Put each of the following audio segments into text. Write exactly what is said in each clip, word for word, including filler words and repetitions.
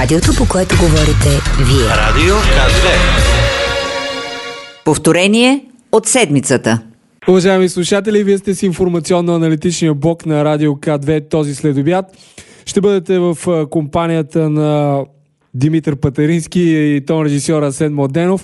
Радиото, по което говорите вие. Радио К две. Повторение от седмицата. Уважаеми слушатели, вие сте с информационно-аналитичния блок на Радио К две този следобед. Ще бъдете в компанията на Димитър Патарински и тон режисьор Асен Младенов.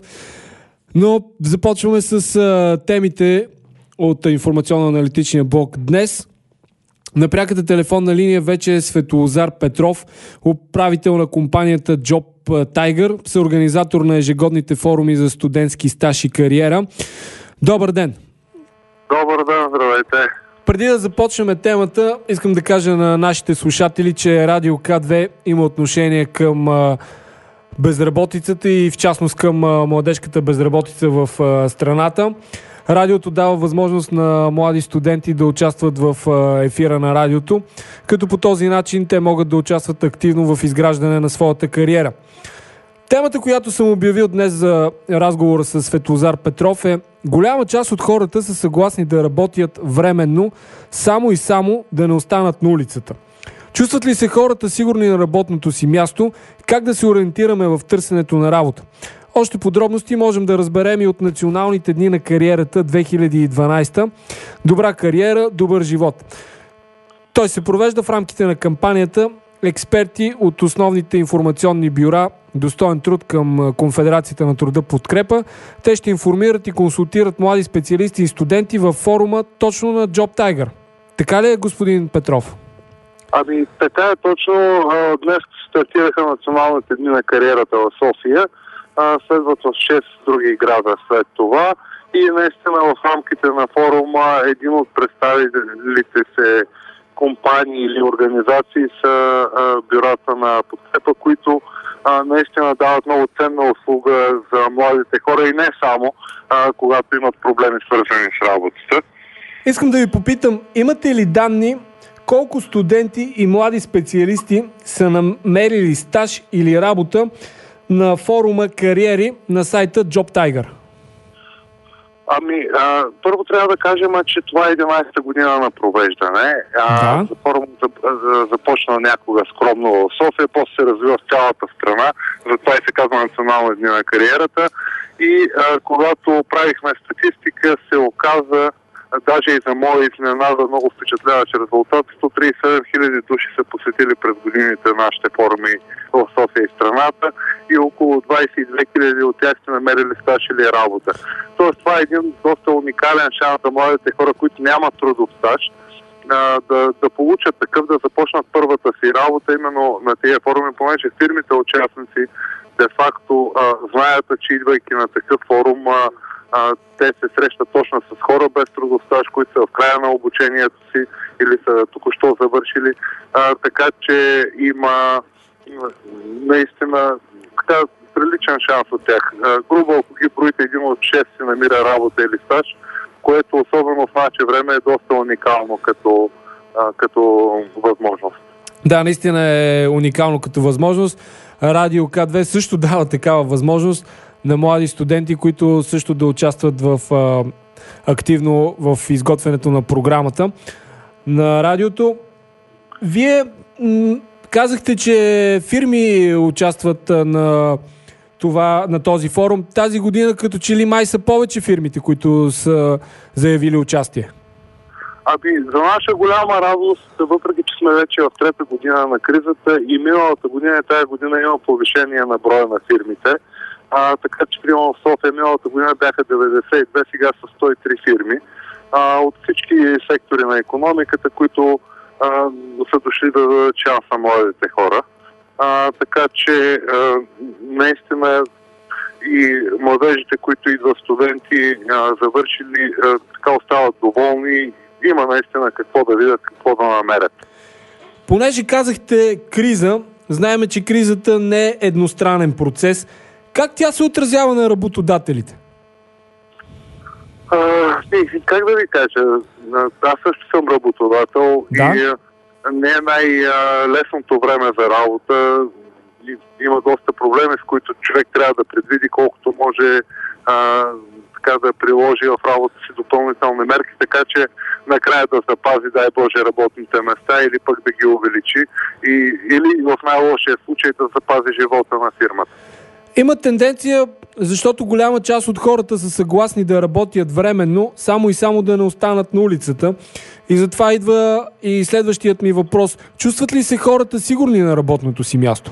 Но започваме с а, темите от информационно-аналитичния блок днес. На пряката телефонна линия вече е Светозар Петров, управител на компанията Job Tiger, съорганизатор на ежегодните форуми за студентски стаж и кариера. Добър ден! Добър ден, здравейте! Преди да започнем темата, искам да кажа на нашите слушатели, че Радио К две има отношение към а, безработицата и в частност към а, младежката безработица в а, страната. Радиото дава възможност на млади студенти да участват в а, ефира на радиото, като по този начин те могат да участват активно в изграждане на своята кариера. Темата, която съм обявил днес за разговора с Светозар Петров е: голяма част от хората са съгласни да работят временно, само и само да не останат на улицата. Чувстват ли се хората сигурни на работното си място? Как да се ориентираме в търсенето на работа? Още подробности можем да разберем и от Националните дни на кариерата две хиляди и дванадесета. Добра кариера, добър живот. Той се провежда в рамките на кампанията. Експерти от основните информационни бюра Достоен труд към Конфедерацията на труда подкрепа. Те ще информират и консултират млади специалисти и студенти във форума точно на Job Tiger. Така ли е, господин Петров? Ами, така е точно. Днес стартираха Националните дни на кариерата в София. Следват в шест други града след това. И наистина в рамките на форума един от представителите се компании или организации са а, бюрата на подкрепа, които а, наистина дават много ценна услуга за младите хора и не само, а, когато имат проблеми свързани с работата. Искам да ви попитам, имате ли данни колко студенти и млади специалисти са намерили стаж или работа на форума кариери на сайта Job Tiger? Ами, а, първо трябва да кажем, че това е единадесета година на провеждане. А, да. Форумът започна някога скромно в София, после се развива в цялата страна, затова и се казва Национални дни на кариерата. И а, когато правихме статистика, се оказа, даже и за моя изненада, много впечатляващ резултат. сто тридесет и седем хиляди души са посетили през годините нашите форуми в София и страната и около двадесет и две хиляди от тях са намерили стаж или работа. Тоест това е един доста уникален шанс за младите хора, които нямат трудов стаж, да, да получат такъв, да започнат първата си работа именно на тези форуми, понеже фирмите участници де-факто знаят, че идвайки на такъв форум, а, а, те се срещат точно с хора без трудов стаж, които са в края на обучението си или са току-що завършили, а, така че има наистина така приличен шанс от тях. А, грубо, ако ги броите, един от шест си намира работа или стаж, което особено в наше време е доста уникално като, а, като възможност. Да, наистина е уникално като възможност. Радио К две също дава такава възможност на млади студенти, които също да участват в, а, активно в изготвянето на програмата на радиото. Вие м- казахте, че фирми участват на, това, на този форум. Тази година като че ли май са повече фирмите, които са заявили участие? Ами, за наша голяма радост, въпреки че сме вече в трета година на кризата и миналата година и тази година има повишение на броя на фирмите. А, така че, примерно в София миналата година бяха деветдесет и две, сега са сто и три фирми. А, от всички сектори на икономиката, които а, са дошли да дадат шанс на младите хора. А, така че, а, наистина и младежите, които идват студенти, а, завършили, а, така остават доволни. Има наистина какво да видят, какво да намерят. Понеже казахте криза, знаем, че кризата не е едностранен процес. Как тя се отразява на работодателите? А, и, как да ви кажа? Аз също съм работодател да? и не е най-лесното време за работа. Има доста проблеми, с които човек трябва да предвиди колкото може а, така да приложи в работа си допълнителни мерки, така че накрая да запази, дай Боже, работните места или пък да ги увеличи и, или в най-лошия случай да запази живота на фирмата. Има тенденция, защото голяма част от хората са съгласни да работят временно, само и само да не останат на улицата. И затова идва и следващият ми въпрос. Чувстват ли се хората сигурни на работното си място?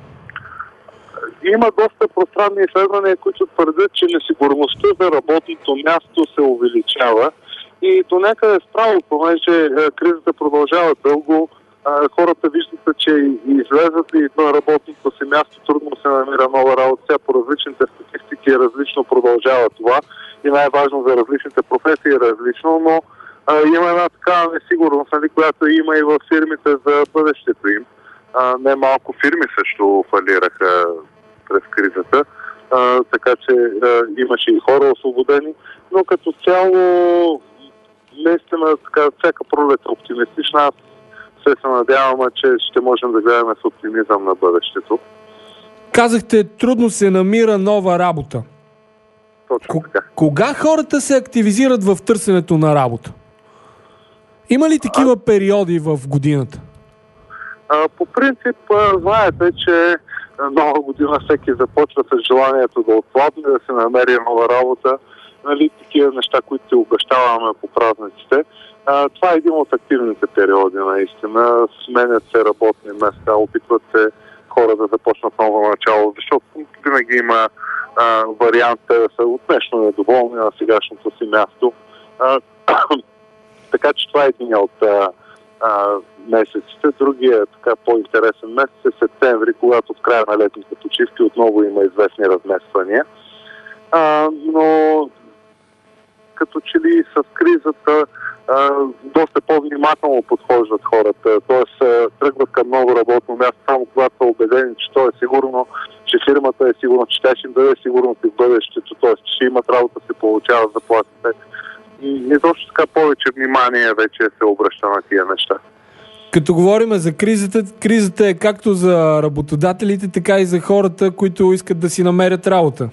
Има доста пространни изследвания, които твърдят, че несигурността за работното място се увеличава. И до някъде справо, понеже кризата продължава дълго, хората виждат, че излезат и на работното си място трудно се намира нова работа. Сега по различните статистики различно продължава това и най-важно за различните професии е различно, но а, има една такава несигурност, нали, която има и в фирмите за бъдещето им. А, не малко фирми също фалираха през кризата, а, така че а, имаше и хора освободени, но като цяло наистина така, всяка пролет е оптимистична. Аз се се надявам, че ще можем да гледаме с оптимизъм на бъдещето. Казахте, трудно се намира нова работа. Точно така. Кога хората се активизират в търсенето на работа? Има ли такива а... периоди в годината? А, по принцип, а, знаете, че нова година всеки започва с желанието да отслабне, да се намери нова работа. Нали, такива неща, които ти обещаваме по празниците. А, това е един от активните периоди, наистина. Сменят се работни места, опитват се хора да започнат ново начало, защото винаги има а, вариант да са отнешно недоволни на сегашното си място. А, така че това е един от а, а, месеците. Другия така по-интересен месец е септември, когато в края на летните почивки отново има известни размествания. А, но като че ли с кризата а, доста по-внимателно подхождат хората, т.е. тръгват към ново работно място, само когато са убедени, че то е сигурно, че фирмата е сигурна, че тя ще им даде сигурност и в бъдещето, т.е. че ще имат работа, се получават заплатите. И не точно така повече внимание вече се обръща на тия неща. Като говорим за кризата, кризата е както за работодателите, така и за хората, които искат да си намерят работа.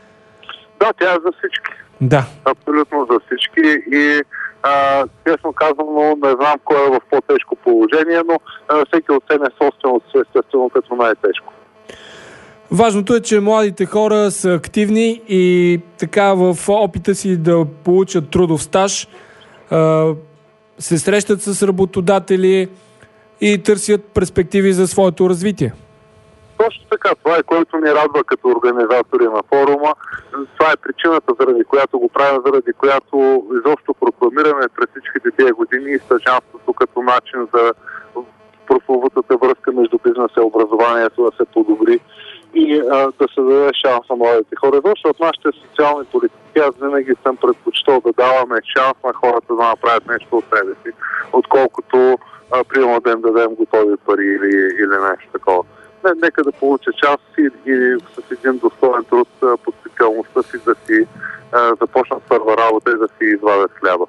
Да, тя е за всички. Да. Абсолютно за всички и а, честно казано, не знам кой е в по-тежко положение, но а, всеки оценя собственото си естествено като най-тежко. Важното е, че младите хора са активни и така в опита си да получат трудов стаж а, се срещат с работодатели и търсят перспективи за своето развитие. Точно така. Това е, което ни радва като организатори на форума. Това е причината, заради която го правим, заради която изобщо прокламираме през всичките тия години и стажанството като начин за прословутата връзка между бизнеса и образованието да се подобри и а, да се даде шанс на младите хора. Защото в нашите социални политики аз винаги съм предпочитал да даваме шанс на хората да направят нещо от себе си, отколкото а, примерно да им дадем готови пари или, или нещо такова. Не, нека да получа част и, и с един достоен труд по специалността си да си а, започнат първа работа и да си извадят хляба.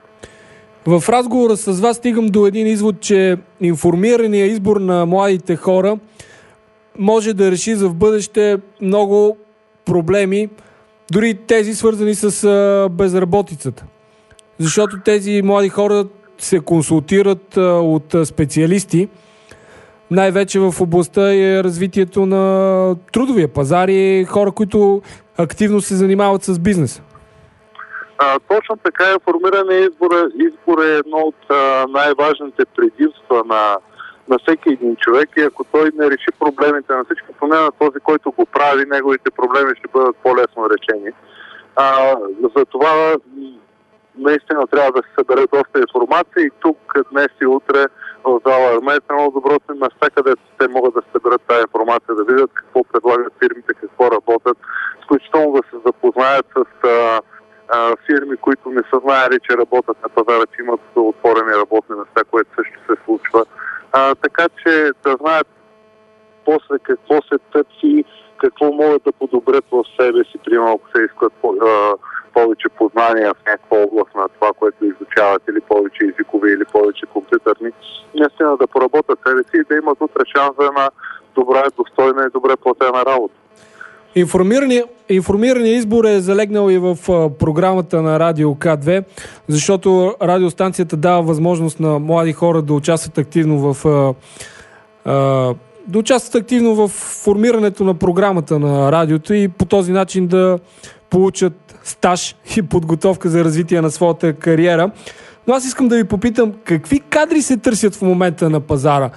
В разговора с вас стигам до един извод, че информираният избор на младите хора може да реши за в бъдеще много проблеми, дори тези свързани с а, безработицата. Защото тези млади хора се консултират а, от а, специалисти, най-вече в областта и развитието на трудовия пазар и хора, които активно се занимават с бизнес. А, точно така, информираният избор, избор е едно от а, най-важните предимства на, на всеки един човек и ако той не реши проблемите на всички, поне на този, който го прави, неговите проблеми ще бъдат по-лесно решени. А, за това наистина трябва да се събере доста информация и тук днес и утре в зала Армеец е много доброто места, където те могат да съберат тази информация, да видят какво предлагат фирмите, какво работят, включително да се запознаят с а, а, фирми, които не са знаели, че работят на пазара, че имат отворени работни места, което също се случва. А, така че да знаят после какво се търси, какво могат да подобрят в себе си, примерно ако се искат повече познания в някаква област на това, което изучават, или повече езикови, или повече компютърни, наистина да поработят себе си и да имат утре шанс за една добра, достойна и добре платена работа. Информираният информирания избор е залегнал и в а, програмата на Радио К две, защото радиостанцията дава възможност на млади хора да участват активно в а, а, да участват активно в формирането на програмата на радиото и по този начин да получат стаж и подготовка за развитие на своята кариера. Но аз искам да ви попитам, какви кадри се търсят в момента на пазара?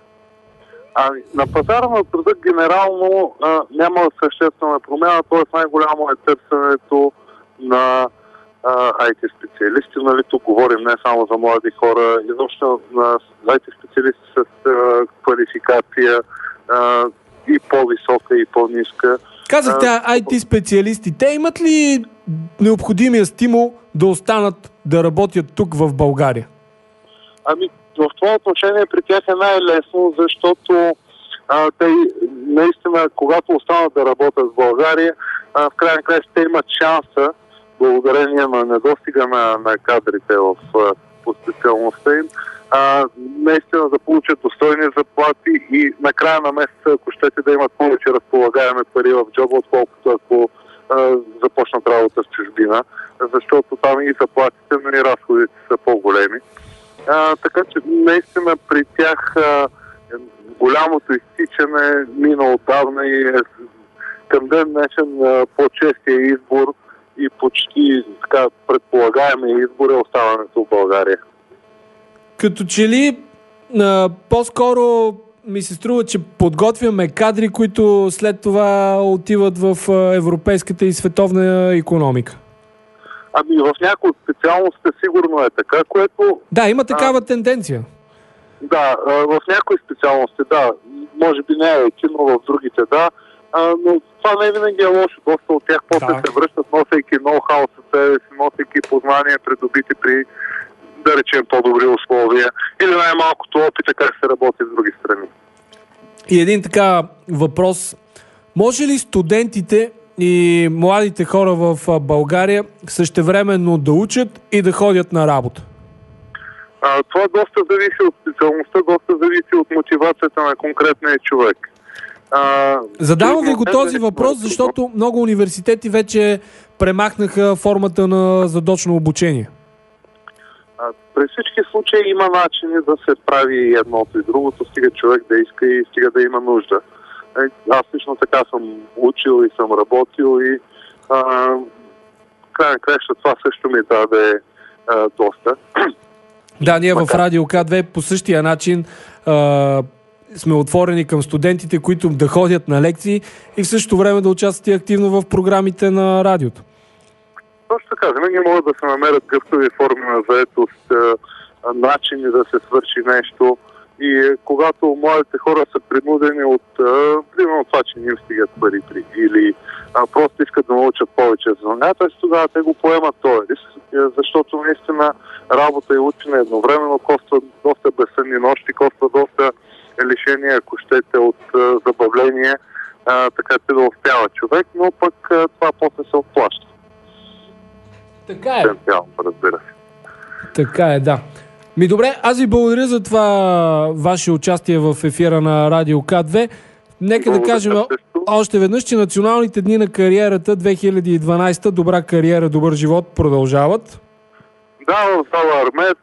А, на пазара на труда генерално а, няма съществена промяна, т.е. най-голямо е търсенето на а, ай ти специалисти. Нали, тук говорим не само за млади хора, изобщо на ай ти специалисти с а, квалификация а, и по-висока, и по-ниска. Казахте ай ти специалисти. Те имат ли необходимия стимул да останат да работят тук в България? Ами, в това отношение при тях е най-лесно, защото а, те наистина, когато останат да работят в България, а, в крайна краща те имат шанса, благодарение на недостига на, на кадрите в по специалността им, а, наистина да получат достойни заплати и на края на месеца, ако щете, да имат повече разполагаеми пари в джоба, отколкото ако а, започнат работа в чужбина, защото там и заплатите, но и разходите са по-големи. А, така че наистина при тях а, голямото изтичане мина отдавна и е, към ден днешен а, по-честия избор и почти така предполагаемия избор е оставането в България. Като че ли а, по-скоро ми се струва, че подготвяме кадри, които след това отиват в а, европейската и световна икономика. Ами в някои специалности сигурно е така, което... Да, има такава а, тенденция. Да, в някои специалности, да. Може би не е кино, в другите, да. А, но това не винаги е лошо. Доста от тях после се връщат, носейки ноу-хау със себе си, носейки познания, придобити при, да речем, по-добри условия. Или най-малкото опита как се работи в други страни. И един така въпрос. Може ли студентите и младите хора в България същевременно да учат и да ходят на работа? А, това доста зависи от специалността, доста зависи от мотивацията на конкретния човек. А, Задавам ви го този въпрос, защото много университети вече премахнаха формата на задочно обучение. А, при всички случаи има начини да се прави едното и другото, стига човек да иска и стига да има нужда. Аз лично така съм учил и съм работил и а, край на краища това също ми даде а, доста. Да, ние в Радио К две по същия начин а, сме отворени към студентите, които да ходят на лекции и в същото време да участват и активно в програмите на радиото. Точно така, винаги могат да се намерят гъвкави форми на заетост, начини да се свърши нещо. И когато младите хора са принудени от примерно това, че не им стигат пари при, или а, просто искат да научат повече за занятия, тогава те го поемат този риск, защото наистина работа и учене едновременно коства доста безсънни нощи, коства доста лишения, ако щете, от а, забавление, а, така че да успява човек, но пък а, това после се отплаща. Така е. Потенциално, разбира се. Така е, да. Ми добре, аз ви благодаря за това ваше участие в ефира на Радио К две. Нека да кажем още веднъж, че националните дни на кариерата две хиляди и дванадесета добра кариера, добър живот продължават. Да, в зала Армец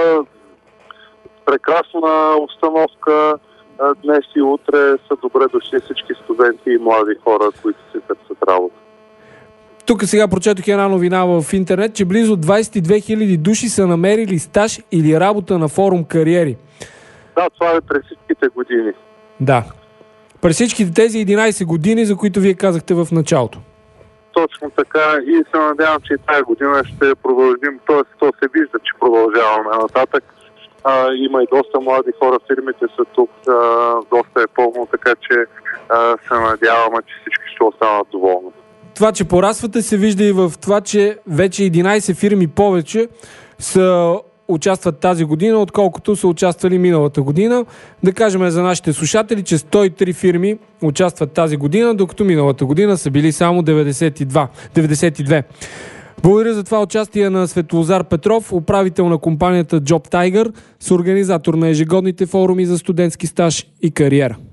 прекрасна обстановка. Днес и утре са добре дошли всички студенти и млади хора, които си търсят работа. Тук сега прочетох една новина в интернет, че близо двадесет и две хиляди души са намерили стаж или работа на форум кариери. Да, това е през всичките години. Да. През всичките тези единадесет години, за които вие казахте в началото. Точно така и се надявам, че и тази година ще продължим. Тоест, то се вижда, че продължаваме нататък. А, има и доста млади хора, фирмите са тук, а, доста е пълно, така че а, се надяваме, че всички ще останат доволни. Това, че пораствате, се вижда и в това, че вече единадесет фирми повече са участват тази година, отколкото са участвали миналата година. Да кажем за нашите слушатели, че сто и три фирми участват тази година, докато миналата година са били само деветдесет и две. Благодаря за това участие на Светлозар Петров, управител на компанията Job Tiger, съорганизатор на ежегодните форуми за студентски стаж и кариера.